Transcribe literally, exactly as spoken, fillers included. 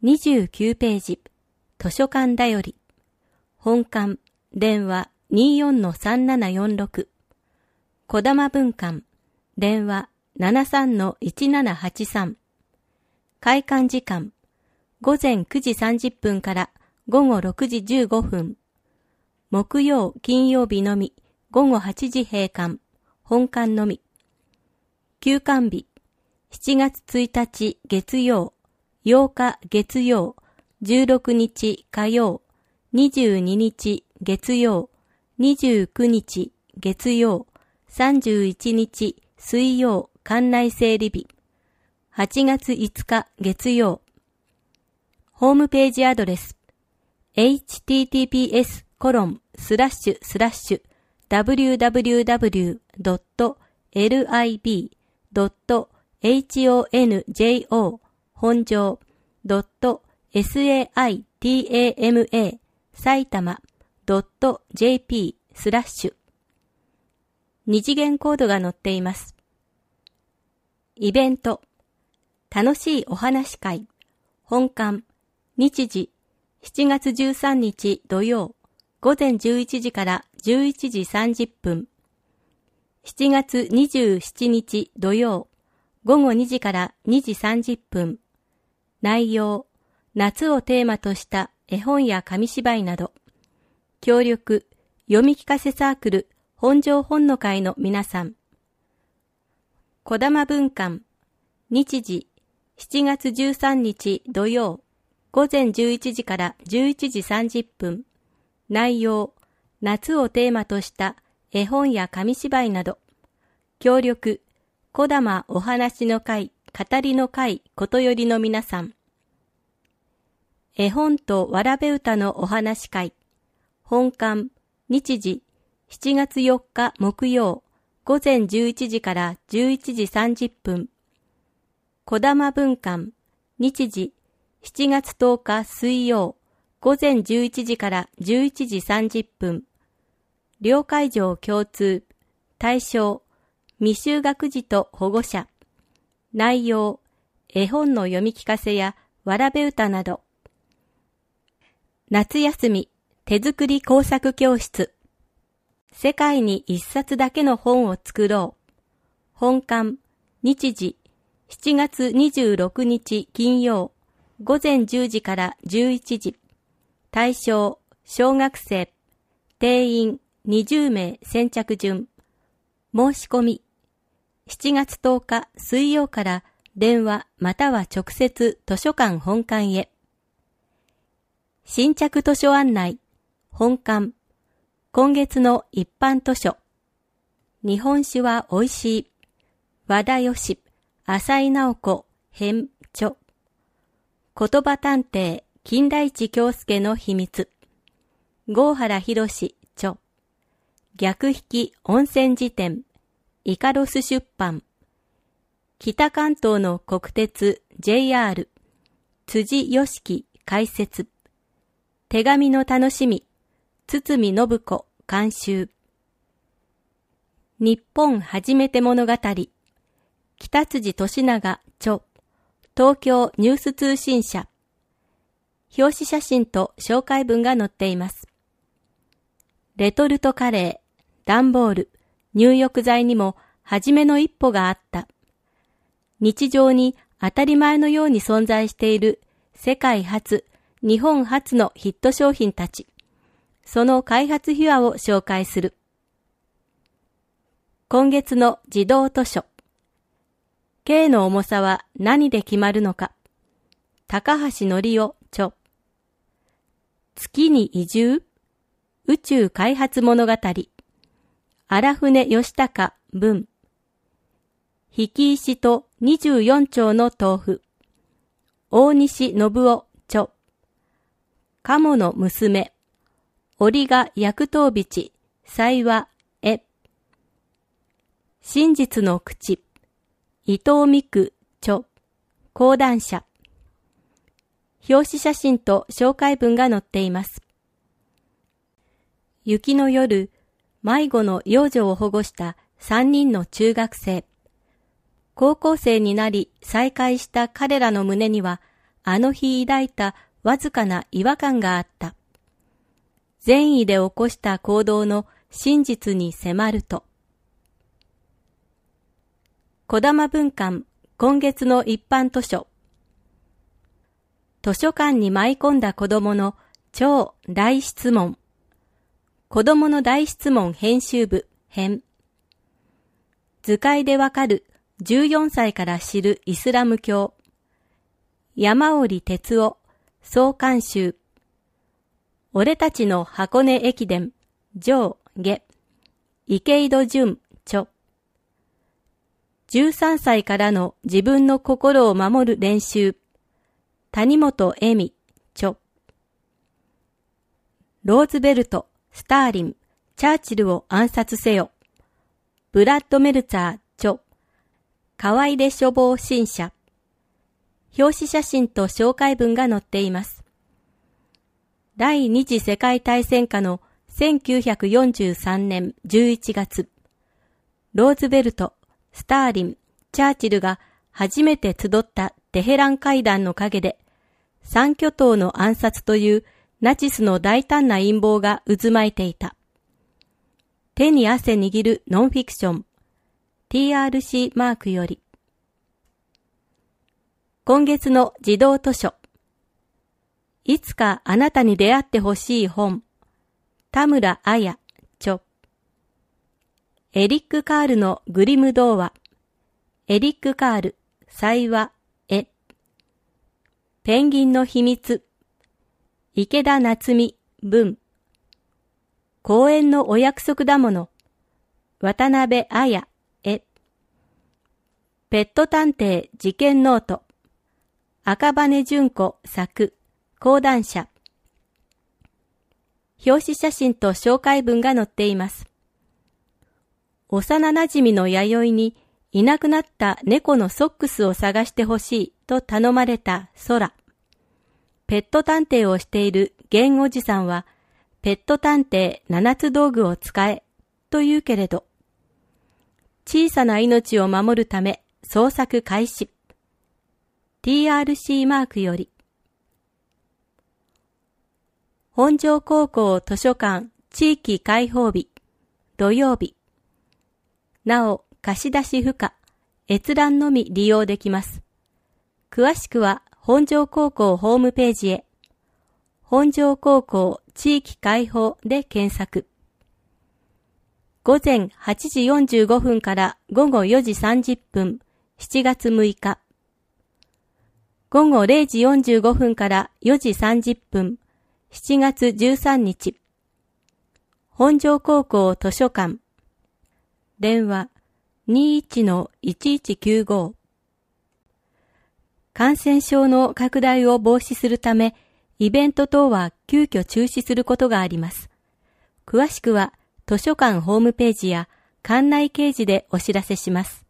にじゅうきゅうページ、図書館だより。本館、電話 にじゅうよんのさんななよんろく。児玉分館、電話 ななじゅうさんのいちななはちさん。開館時間、午前くじさんじゅっぷんから午後ろくじじゅうごふん。木曜、金曜日のみ、午後はちじ閉館、本館のみ。休館日、しちがつついたち月曜、ようか月曜、じゅうろくにち火曜、にじゅうににち月曜、にじゅうくにち月曜、さんじゅういちにち水曜館内整理日、はちがついつか月曜。ホームページアドレス エイチティーティーピーエスコロンスラッシュスラッシュダブリューダブリューダブリュードットエルアイビードットエイチオーエヌジェイオー 本庄ドット サイタマ埼玉ドット ジェーピー スラッシュ二次元コードが載っています。イベント楽しいお話会本館日時しちがつじゅうさんにち土曜午前じゅういちじからじゅういちじさんじゅっぷん。しちがつにじゅうしちにち土曜午後にじからにじさんじゅっぷん。内容、夏をテーマとした絵本や紙芝居など。協力、読み聞かせサークル本庄本の会の皆さん。児玉分館、日時、しちがつじゅうさんにち土曜午前じゅういちじからじゅういちじさんじゅっぷん。内容、夏をテーマとした絵本や紙芝居など。協力、児玉お話の会、語りの会ことよりの皆さん。絵本とわらべ歌のお話会。本館、日時、しちがつよっか木曜、午前じゅういちじからじゅういちじさんじゅっぷん。児玉分館、日時、しちがつとおか水曜、午前じゅういちじからじゅういちじさんじゅっぷん。両会場共通。対象、未就学児と保護者。内容、絵本の読み聞かせやわらべ歌など。夏休み、手作り工作教室。世界に一冊だけの本を作ろう。本館、日時、しちがつにじゅうろくにち金曜、午前じゅうじからじゅういちじ。対象、小学生。定員にじゅうめい先着順。申し込み。しちがつとおか水曜から電話または直接図書館本館へ。新着図書案内。本館。今月の一般図書。日本酒は美味しい。和田義、浅井直子、編著。言葉探偵、金田一京介の秘密。郷原博士、著。逆引き温泉辞典。イカロス出版。北関東の国鉄 ジェイアール。辻良樹解説。手紙の楽しみ。堤信子監修。日本初めて物語。北辻俊永著。東京ニュース通信社。表紙写真と紹介文が載っています。レトルトカレー、段ボール、入浴剤にも初めの一歩があった。日常に当たり前のように存在している世界初、日本初のヒット商品たち。その開発秘話を紹介する。今月の児童図書。K の重さは何で決まるのか。高橋則夫著。月に移住？宇宙開発物語。荒船義孝文。引き石とにじゅうよんちょうの豆腐。大西信夫著。鴨の娘。折が薬刀бич、才は絵。真実の口。伊藤美久著。講談社。表紙写真と紹介文が載っています。雪の夜、迷子の幼女を保護したさんにんの中学生。高校生になり再会した彼らの胸にはあの日抱いたわずかな違和感があった。善意で起こした行動の真実に迫ると。児玉文館今月の一般図書。図書館に舞い込んだ子供の超大質問。子供の大質問編集部編。図解でわかるじゅうよんさいから知るイスラム教。山折哲夫総監修。俺たちの箱根駅伝上下。池井戸潤著。じゅうさんさいからの自分の心を守る練習。谷本恵美著。ローズベルト、スターリン、チャーチルを暗殺せよ。ブラッド・メルツァー著。河出処方新社。表紙写真と紹介文が載っています。第二次世界大戦下のせんきゅうひゃくよんじゅうさんねんじゅういちがつ、ローズベルト、スターリン、チャーチルが初めて集ったテヘラン会談の陰で、三巨頭の暗殺というナチスの大胆な陰謀が渦巻いていた。手に汗握るノンフィクション、ティーアールシー マークより。今月の児童図書。いつかあなたに出会ってほしい本。田村彩著。エリック・カールのグリム童話。エリック・カール、才話、絵。ペンギンの秘密。池田夏美、文。公園のお約束だもの。渡辺彩、絵。ペット探偵事件ノート。赤羽純子作、講談社。表紙写真と紹介文が載っています。幼馴染の弥生にいなくなった猫のソックスを探してほしいと頼まれた空。ペット探偵をしているゲンおじさんは、ペット探偵七つ道具を使えと言うけれど、小さな命を守るため捜索開始。ティーアールシー マークより。本庄高校図書館地域開放日、土曜日。なお、貸し出し不可、閲覧のみ利用できます。詳しくは本庄高校ホームページへ。本庄高校地域開放で検索。午前はちじよんじゅうごふんから午後よじさんじゅっぷん、しちがつむいか。午後れいじよんじゅうごふんからよじさんじゅっぷん、しちがつじゅうさんにち。本庄高校図書館。電話 にじゅういちのいちいちきゅうご。感染症の拡大を防止するため、イベント等は急遽中止することがあります。詳しくは図書館ホームページや館内掲示でお知らせします。